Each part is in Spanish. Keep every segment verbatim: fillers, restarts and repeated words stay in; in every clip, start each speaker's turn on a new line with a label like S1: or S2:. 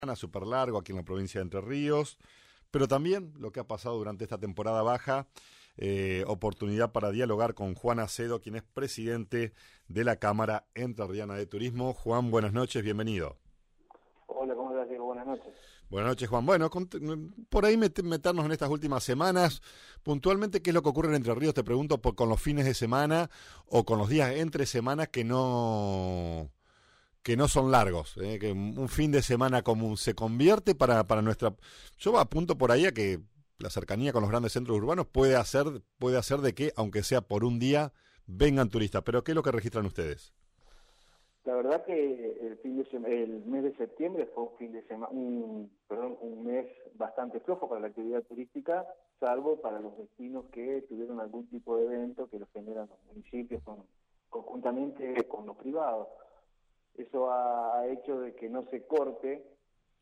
S1: súper largo aquí en la provincia de Entre Ríos, pero también lo que ha pasado durante esta temporada baja, eh, oportunidad para dialogar con Juan Acedo, quien es presidente de la Cámara Entrerriana de Turismo. Juan, buenas noches, bienvenido.
S2: Hola, ¿cómo estás, Diego? Buenas noches.
S1: Buenas noches, Juan. Bueno, por ahí met meternos en estas últimas semanas, puntualmente, ¿qué es lo que ocurre en Entre Ríos? Te pregunto, por, con los fines de semana o con los días entre semanas que no... que no son largos, ¿eh? Que un fin de semana común se convierte para, para nuestra... Yo apunto por ahí a que la cercanía con los grandes centros urbanos puede hacer, puede hacer de que, aunque sea por un día, vengan turistas. Pero ¿qué es lo que registran ustedes?
S2: La verdad que el fin de sema, el mes de septiembre fue un fin de semana, un, perdón, un mes bastante flojo para la actividad turística, salvo para los destinos que tuvieron algún tipo de evento que los generan los municipios con, conjuntamente con los privados. Eso ha, ha hecho de que no se corte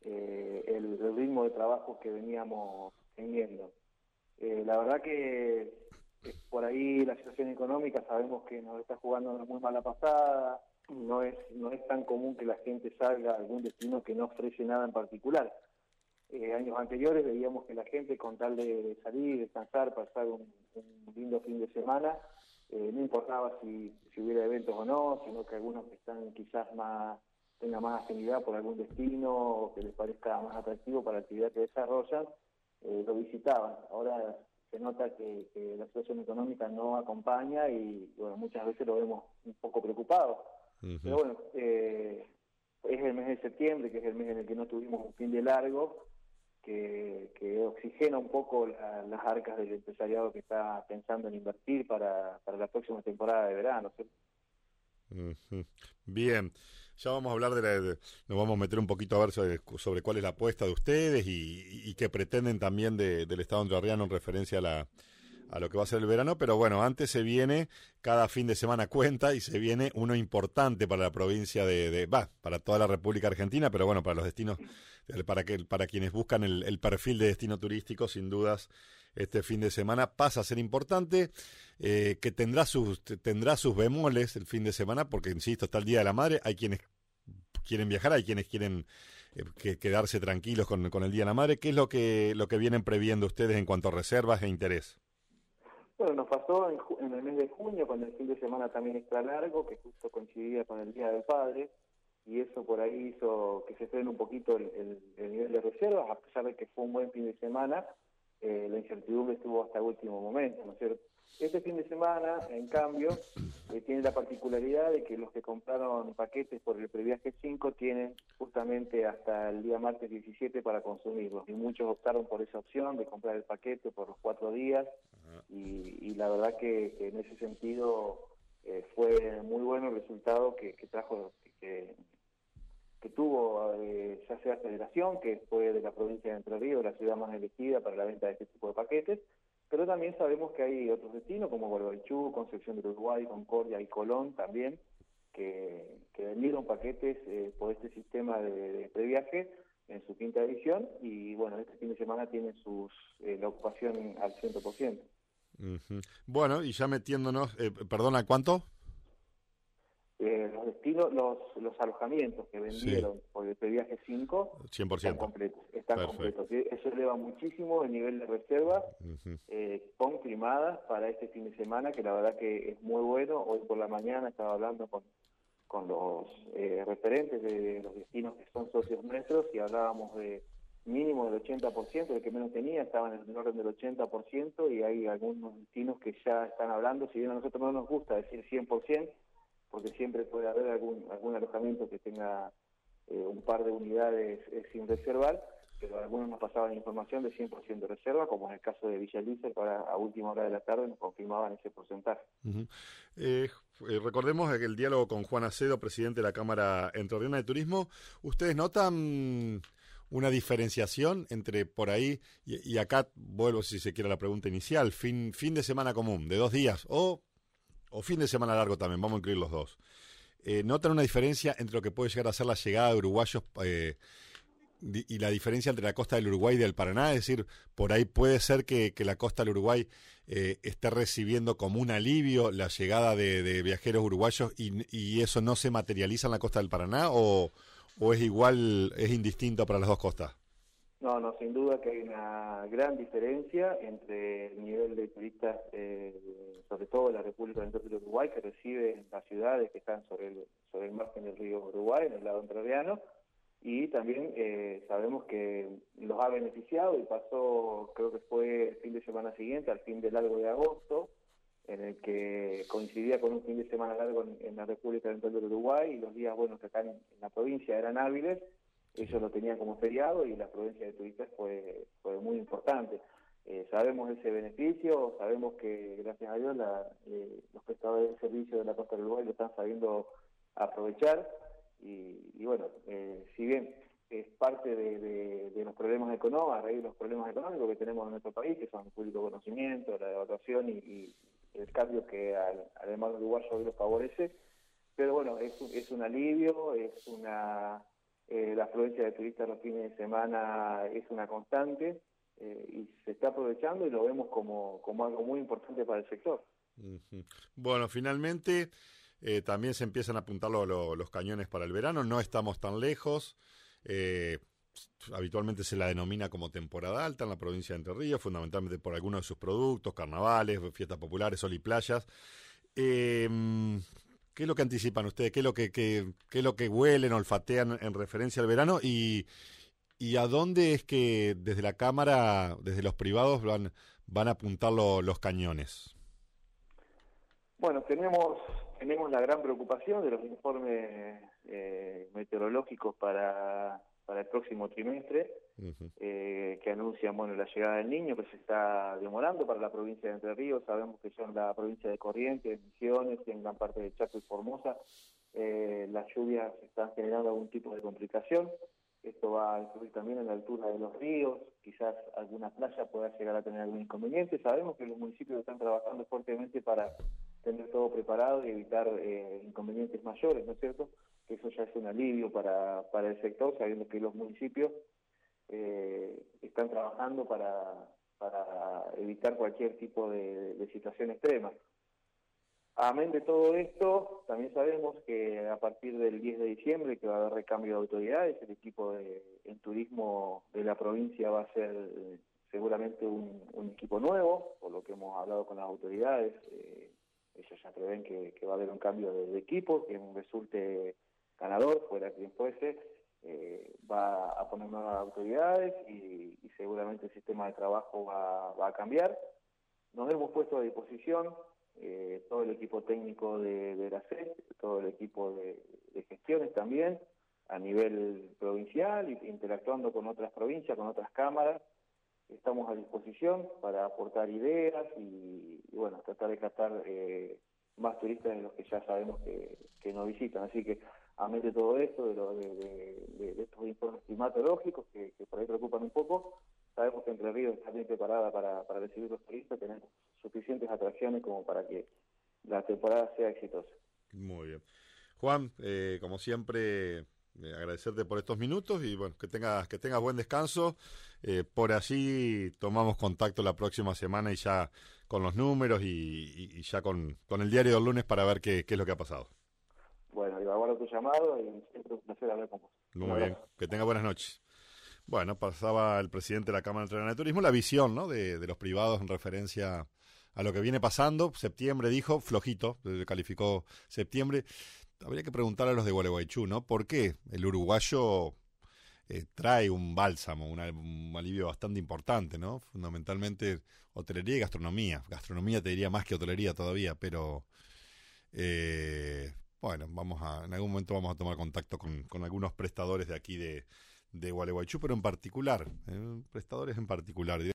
S2: eh, el, el ritmo de trabajo que veníamos teniendo. Eh, la verdad que eh, por ahí la situación económica sabemos que nos está jugando una muy mala pasada, no es no es tan común que la gente salga a algún destino que no ofrece nada en particular. Eh, años anteriores veíamos que la gente, con tal de salir, descansar, pasar un, un lindo fin de semana, Eh, no importaba si, si hubiera eventos o no, sino que algunos que están quizás más, tengan más afinidad por algún destino o que les parezca más atractivo para la actividad que desarrollan, eh, lo visitaban. Ahora se nota que, que la situación económica no acompaña y bueno, muchas veces lo vemos un poco preocupados. Uh-huh. Pero bueno, eh, es el mes de septiembre, que es el mes en el que no tuvimos un fin de largo, Que, que oxigena un poco la, las arcas del empresariado que está pensando en invertir para, para la próxima temporada de verano, ¿sí?
S1: Uh-huh. Bien, ya vamos a hablar de la, de, nos vamos a meter un poquito a ver sobre, sobre cuál es la apuesta de ustedes y, y, y qué pretenden también de, del Estado entrerriano en referencia a la a lo que va a ser el verano, pero bueno, antes se viene, cada fin de semana cuenta y se viene uno importante para la provincia de, de va, para toda la República Argentina, pero bueno, para los destinos, para que para quienes buscan el, el perfil de destino turístico, sin dudas, este fin de semana pasa a ser importante, eh, que tendrá sus, tendrá sus bemoles el fin de semana, porque insisto, está el Día de la Madre, hay quienes quieren viajar, hay quienes quieren eh, que, quedarse tranquilos con, con el Día de la Madre. ¿Qué es lo que, lo que vienen previendo ustedes en cuanto a reservas e interés?
S2: Bueno, nos pasó en, en el mes de junio, cuando el fin de semana también extra largo, que justo coincidía con el Día del Padre, y eso por ahí hizo que se frene un poquito el, el, el nivel de reservas, a pesar de que fue un buen fin de semana, eh, la incertidumbre estuvo hasta el último momento, ¿no es cierto? Este fin de semana, en cambio, eh, tiene la particularidad de que los que compraron paquetes por el previaje cinco tienen justamente hasta el día martes diecisiete para consumirlos, y muchos optaron por esa opción de comprar el paquete por los cuatro días, y, y la verdad que, que en ese sentido eh, fue muy bueno el resultado que, que trajo, que, que tuvo eh, ya sea Federación, que fue de la provincia de Entre Ríos, la ciudad más elegida para la venta de este tipo de paquetes, pero también sabemos que hay otros destinos como Gualeguaychú, Concepción del Uruguay, Concordia y Colón también, que, que vendieron paquetes eh, por este sistema de, de previaje en su quinta edición, y bueno, este fin de semana tiene sus eh, la ocupación al cien por ciento.
S1: Uh-huh. Bueno, y ya metiéndonos, eh, perdona, ¿cuánto?
S2: Eh, los destinos, los los alojamientos que vendieron sí. por el previaje cinco
S1: cien por ciento.
S2: están completos, están completos. Eso eleva muchísimo el nivel de reservas uh-huh. eh, confirmadas para este fin de semana, que la verdad que es muy bueno. Hoy por la mañana estaba hablando con, con los eh, referentes de los destinos que son socios nuestros y hablábamos de mínimo del ochenta por ciento, el que menos tenía estaban en el orden del ochenta por ciento, y hay algunos destinos que ya están hablando, si bien a nosotros no nos gusta decir cien por ciento, porque siempre puede haber algún algún alojamiento que tenga eh, un par de unidades eh, sin reservar, pero algunos nos pasaban información de cien por ciento de reserva, como en el caso de Villa Elisa, que ahora a última hora de la tarde nos confirmaban ese porcentaje.
S1: Uh-huh. eh, eh, recordemos el diálogo con Juan Acedo, presidente de la Cámara Entrerriana de Turismo. ¿Ustedes notan una diferenciación entre por ahí, y, y acá vuelvo si se quiere a la pregunta inicial, fin, fin de semana común, de dos días, o... o fin de semana largo también, vamos a incluir los dos, eh, ¿notan una diferencia entre lo que puede llegar a ser la llegada de uruguayos eh, y la diferencia entre la costa del Uruguay y del Paraná? Es decir, por ahí puede ser que, que la costa del Uruguay eh, esté recibiendo como un alivio la llegada de, de viajeros uruguayos y, y eso no se materializa en la costa del Paraná, o, o es igual, es indistinto para las dos costas?
S2: No, no, sin duda que hay una gran diferencia entre el nivel de turistas, eh, sobre todo de la República Oriental del Uruguay, que recibe en las ciudades que están sobre el, sobre el margen del río Uruguay, en el lado entrerriano, y también eh, sabemos que los ha beneficiado y pasó, creo que fue el fin de semana siguiente, al fin del largo de agosto, en el que coincidía con un fin de semana largo en, en la República Oriental del Uruguay, y los días buenos que acá en, en la provincia eran hábiles. Ellos lo tenían como feriado y la afluencia de turistas fue, fue muy importante. Eh, sabemos ese beneficio, sabemos que gracias a Dios la, eh, los prestadores de servicio de la costa del Uruguay lo están sabiendo aprovechar y, y bueno, eh, si bien es parte de, de, de los problemas económicos, a raíz de los problemas económicos que tenemos en nuestro país, que son el público conocimiento, la devaluación y, y el cambio que al, al hermano uruguayo hoy lo favorece, pero bueno, es, es un alivio, es una... Eh, la afluencia de turistas los fines de semana es una constante eh, y se está aprovechando y lo vemos como, como algo muy importante para el sector.
S1: Uh-huh. Bueno, finalmente eh, también se empiezan a apuntar lo, lo, los cañones para el verano, no estamos tan lejos, eh, habitualmente se la denomina como temporada alta en la provincia de Entre Ríos, fundamentalmente por algunos de sus productos, carnavales, fiestas populares, sol y playas. Eh, ¿Qué es lo que anticipan ustedes? ¿Qué es lo que, qué, qué es lo que huelen, olfatean en referencia al verano? ¿Y, y a dónde es que desde la Cámara, desde los privados, van, van a apuntar lo, los cañones?
S2: Bueno, tenemos tenemos la gran preocupación de los informes eh, meteorológicos para, para el próximo trimestre, uh-huh. eh, que anuncian bueno la llegada del Niño, que se está demorando para la provincia de Entre Ríos. Sabemos que ya en la provincia de Corrientes, Misiones, y en gran parte de Chaco y Formosa, eh, las lluvias están generando algún tipo de complicación. Esto va a influir también en la altura de los ríos, quizás alguna playa pueda llegar a tener algún inconveniente. Sabemos que los municipios están trabajando fuertemente para tener todo preparado y evitar eh, inconvenientes mayores, ¿no es cierto? Que eso ya es un alivio para, para el sector, sabiendo que los municipios eh, están trabajando para, para evitar cualquier tipo de, de situación extrema. Amén de todo esto, también sabemos que a partir del diez de diciembre, que va a haber recambio de autoridades, el equipo de, en turismo de la provincia va a ser eh, seguramente un, un equipo nuevo, por lo que hemos hablado con las autoridades. Eh, ellos ya prevén que, que va a haber un cambio de, de equipo, que resulte ganador, fuera quien fuese, eh, va a poner nuevas autoridades y, y seguramente el sistema de trabajo va, va a cambiar. Nos hemos puesto a disposición eh, todo el equipo técnico de, de la C E S, todo el equipo de, de gestiones también, a nivel provincial, y interactuando con otras provincias, con otras cámaras. Estamos a disposición para aportar ideas y, y bueno, tratar de captar eh, más turistas de los que ya sabemos que, que nos visitan. Así que, a medio de todo esto, de, lo, de, de, de estos informes climatológicos que, que por ahí preocupan un poco, sabemos que Entre Ríos está bien preparada para, para recibir los turistas, tenemos suficientes atracciones como para que la temporada sea exitosa.
S1: Muy bien. Juan, eh, como siempre, eh, agradecerte por estos minutos y bueno, que tengas que tengas buen descanso. Eh, por allí tomamos contacto la próxima semana y ya con los números y, y, y ya con, con el diario del lunes para ver qué, qué es lo que ha pasado.
S2: Bueno, yo aguardo tu llamado y siempre un placer hablar con vos.
S1: Muy bien, que tenga buenas noches. Bueno, pasaba el presidente de la Cámara Entrerriana de Turismo la visión, ¿no?, de, de los privados en referencia a lo que viene pasando. Septiembre dijo, flojito, calificó septiembre. Habría que preguntarle a los de Gualeguaychú, ¿no? ¿Por qué el uruguayo eh, trae un bálsamo, una, un alivio bastante importante, ¿no? Fundamentalmente hotelería y gastronomía. Gastronomía te diría más que hotelería todavía, pero eh, bueno, vamos a, en algún momento vamos a tomar contacto con, con algunos prestadores de aquí de, de Gualeguaychú, pero en particular, eh, prestadores en particular.